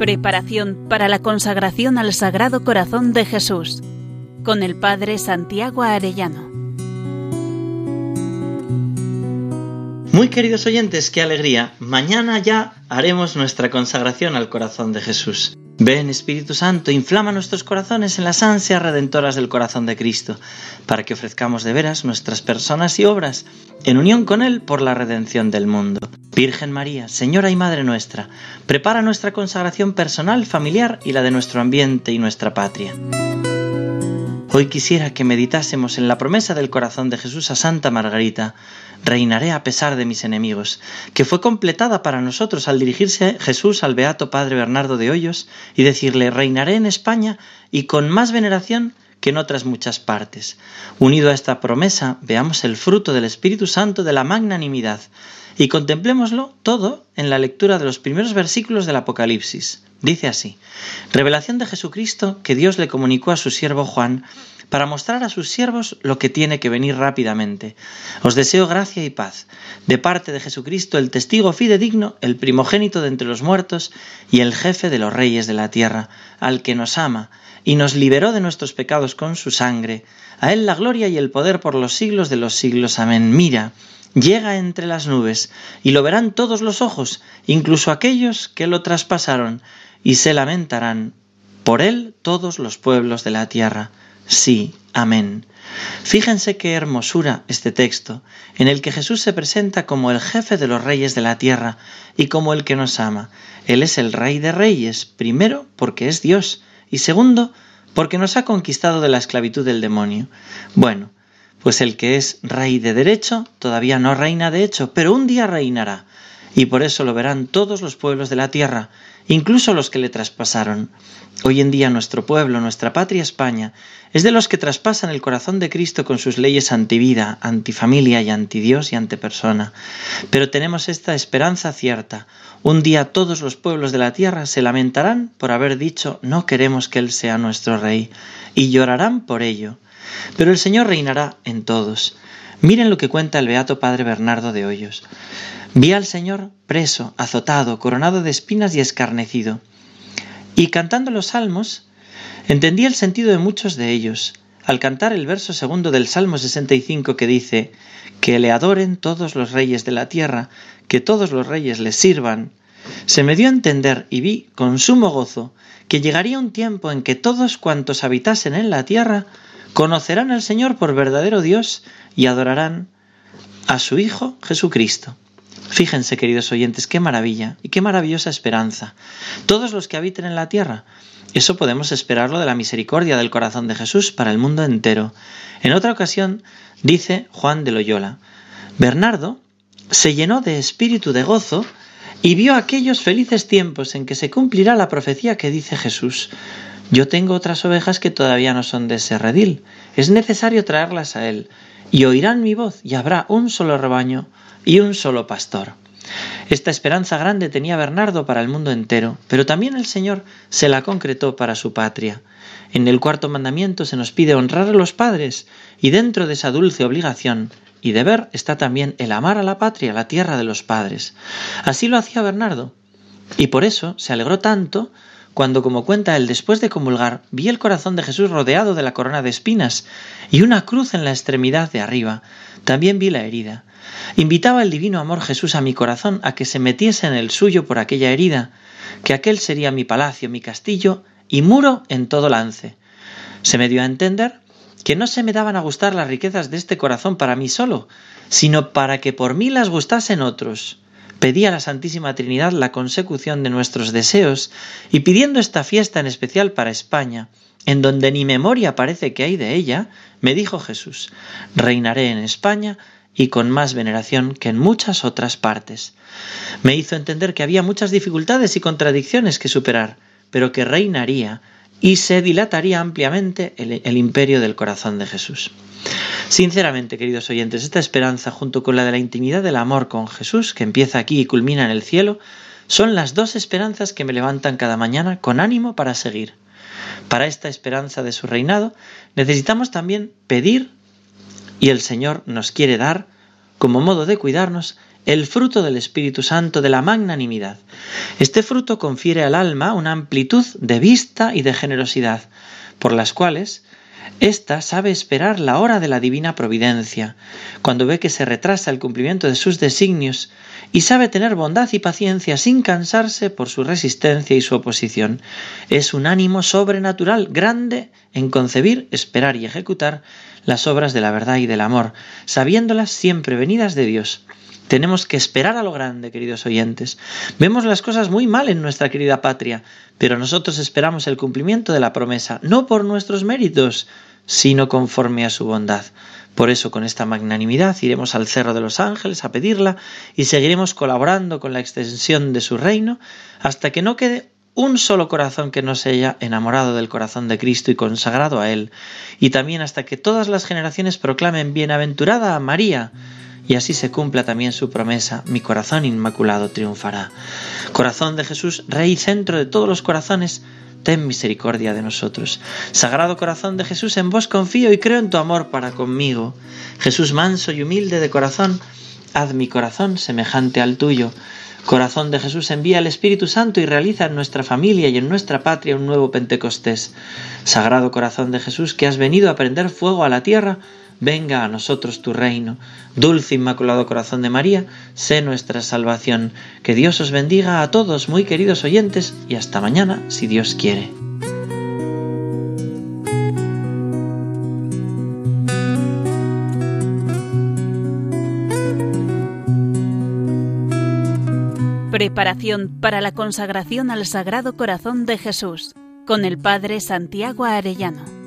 Preparación para la consagración al Sagrado Corazón de Jesús, con el Padre Santiago Arellano. Muy queridos oyentes, qué alegría. Mañana ya haremos nuestra consagración al corazón de Jesús. Ven, Espíritu Santo, inflama nuestros corazones en las ansias redentoras del corazón de Cristo, para que ofrezcamos de veras nuestras personas y obras en unión con Él por la redención del mundo. Virgen María, Señora y Madre nuestra, prepara nuestra consagración personal, familiar y la de nuestro ambiente y nuestra patria. Hoy quisiera que meditásemos en la promesa del corazón de Jesús a Santa Margarita: reinaré a pesar de mis enemigos, que fue completada para nosotros al dirigirse Jesús al beato Padre Bernardo de Hoyos y decirle: reinaré en España y con más veneración que en otras muchas partes. Unido a esta promesa, veamos el fruto del Espíritu Santo de la magnanimidad y contemplémoslo todo en la lectura de los primeros versículos del Apocalipsis. Dice así: revelación de Jesucristo que Dios le comunicó a su siervo Juan para mostrar a sus siervos lo que tiene que venir rápidamente. Os deseo gracia y paz, de parte de Jesucristo, el testigo fidedigno, el primogénito de entre los muertos y el jefe de los reyes de la tierra, al que nos ama y nos liberó de nuestros pecados con su sangre. A Él la gloria y el poder por los siglos de los siglos. Amén. Mira, llega entre las nubes, y lo verán todos los ojos, incluso aquellos que lo traspasaron, y se lamentarán por Él todos los pueblos de la tierra. Sí, amén. Fíjense qué hermosura este texto, en el que Jesús se presenta como el jefe de los reyes de la tierra y como el que nos ama. Él es el Rey de Reyes, primero porque es Dios y segundo porque nos ha conquistado de la esclavitud del demonio. Bueno, pues el que es Rey de derecho todavía no reina de hecho, pero un día reinará, y por eso lo verán todos los pueblos de la tierra, incluso los que le traspasaron. Hoy en día nuestro pueblo, nuestra patria España, es de los que traspasan el corazón de Cristo con sus leyes antivida, antifamilia y antidios y antepersona. Pero tenemos esta esperanza cierta: un día todos los pueblos de la tierra se lamentarán por haber dicho: no queremos que Él sea nuestro Rey, y llorarán por ello. Pero el Señor reinará en todos. Miren lo que cuenta el beato Padre Bernardo de Hoyos. Vi al Señor preso, azotado, coronado de espinas y escarnecido. Y cantando los salmos, entendí el sentido de muchos de ellos. Al cantar el verso segundo del Salmo 65 que dice: que le adoren todos los reyes de la tierra, que todos los reyes les sirvan, se me dio a entender y vi con sumo gozo que llegaría un tiempo en que todos cuantos habitasen en la tierra conocerán al Señor por verdadero Dios y adorarán a su Hijo Jesucristo. Fíjense, queridos oyentes, qué maravilla y qué maravillosa esperanza. Todos los que habiten en la tierra, eso podemos esperarlo de la misericordia del corazón de Jesús para el mundo entero. En otra ocasión dice Juan de Loyola: Bernardo se llenó de espíritu de gozo y vio aquellos felices tiempos en que se cumplirá la profecía que dice Jesús: yo tengo otras ovejas que todavía no son de ese redil, es necesario traerlas a Él, y oirán mi voz, y habrá un solo rebaño y un solo pastor. Esta esperanza grande tenía Bernardo para el mundo entero, pero también el Señor se la concretó para su patria. En el cuarto mandamiento se nos pide honrar a los padres, y dentro de esa dulce obligación y deber está también el amar a la patria, la tierra de los padres. Así lo hacía Bernardo, y por eso se alegró tanto cuando, como cuenta él, después de comulgar, vi el corazón de Jesús rodeado de la corona de espinas y una cruz en la extremidad de arriba. También vi la herida. Invitaba el divino amor Jesús a mi corazón a que se metiese en el suyo por aquella herida, que aquel sería mi palacio, mi castillo y muro en todo lance. Se me dio a entender que no se me daban a gustar las riquezas de este corazón para mí solo, sino para que por mí las gustasen otros. Pedí a la Santísima Trinidad la consecución de nuestros deseos, y pidiendo esta fiesta en especial para España, en donde ni memoria parece que hay de ella, me dijo Jesús: reinaré en España y con más veneración que en muchas otras partes. Me hizo entender que había muchas dificultades y contradicciones que superar, pero que reinaría y se dilataría ampliamente el imperio del corazón de Jesús. Sinceramente, queridos oyentes, esta esperanza, junto con la de la intimidad del amor con Jesús, que empieza aquí y culmina en el cielo, son las dos esperanzas que me levantan cada mañana con ánimo para seguir. Para esta esperanza de su reinado necesitamos también pedir, y el Señor nos quiere dar, como modo de cuidarnos, el fruto del Espíritu Santo de la magnanimidad. Este fruto confiere al alma una amplitud de vista y de generosidad, por las cuales ésta sabe esperar la hora de la divina providencia, cuando ve que se retrasa el cumplimiento de sus designios, y sabe tener bondad y paciencia sin cansarse por su resistencia y su oposición. Es un ánimo sobrenatural, grande en concebir, esperar y ejecutar las obras de la verdad y del amor, sabiéndolas siempre venidas de Dios. Tenemos que esperar a lo grande, queridos oyentes. Vemos las cosas muy mal en nuestra querida patria, pero nosotros esperamos el cumplimiento de la promesa, no por nuestros méritos, sino conforme a su bondad. Por eso, con esta magnanimidad, iremos al Cerro de los Ángeles a pedirla y seguiremos colaborando con la extensión de su reino hasta que no quede un solo corazón que no se haya enamorado del corazón de Cristo y consagrado a Él, y también hasta que todas las generaciones proclamen bienaventurada a María, y así se cumpla también su promesa: mi corazón inmaculado triunfará. Corazón de Jesús, Rey y centro de todos los corazones, ten misericordia de nosotros. Sagrado corazón de Jesús, en vos confío y creo en tu amor para conmigo. Jesús manso y humilde de corazón, haz mi corazón semejante al tuyo. Corazón de Jesús, envía el Espíritu Santo y realiza en nuestra familia y en nuestra patria un nuevo Pentecostés. Sagrado corazón de Jesús, que has venido a prender fuego a la tierra, venga a nosotros tu reino. Dulce Inmaculado Corazón de María, sé nuestra salvación. Que Dios os bendiga a todos, muy queridos oyentes, y hasta mañana, si Dios quiere. Preparación para la consagración al Sagrado Corazón de Jesús, con el Padre Santiago Arellano.